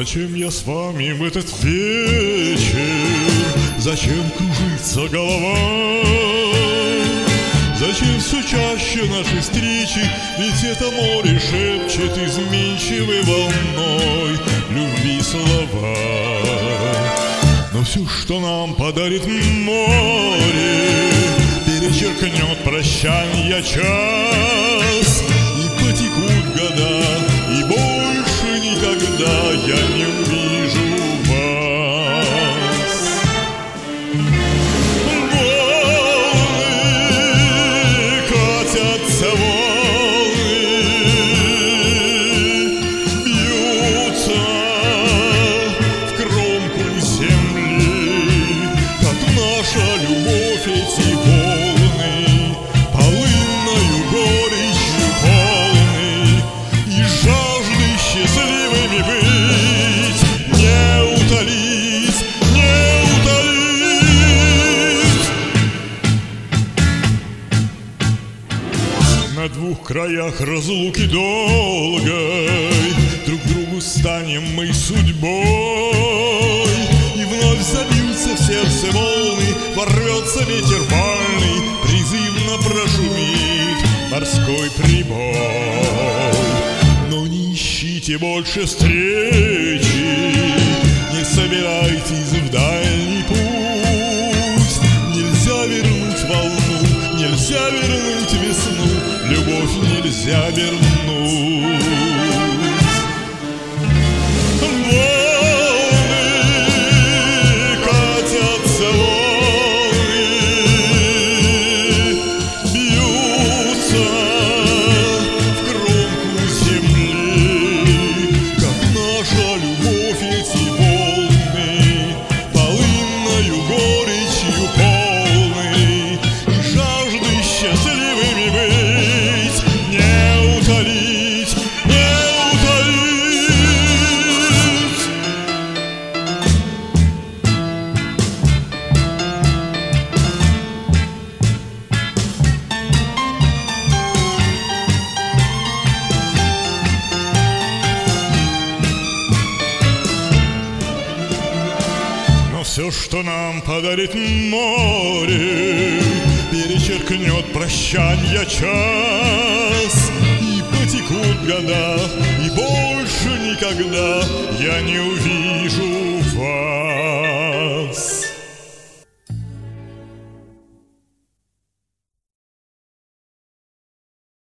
Зачем я с вами в этот вечер? Зачем кружится голова? Зачем все чаще наши встречи? Ведь это море шепчет изменчивой волной любви слова. Но все, что нам подарит море, перечеркнет прощанья час. И потекут года, и больше никогда я не увижу вас. Волны катятся, волны бьются в кромку земли, как наша любовь эти волны, полынною горечью полны, и жажды счастливыми быть не утолить, не утолить. На двух краях разлуки долгой друг другу станем мы судьбой, и вновь забьются в сердце волны, ворвется ветер бальный, призывно прошумит морской прибой. Но не ищите больше встречи, не собирайтесь в дальний путь. Нельзя вернуть волну, нельзя вернуть весну, любовь нельзя вернуть. Волны катятся, волны бьются в кромку земли, как наша любовь эти волны, полынною горечью полны, и жажды счастливыми быть не утолить, не утолить. Но все, что нам подарит море, перечеркнет прощанья час. И потекут года, и больше никогда я не увижу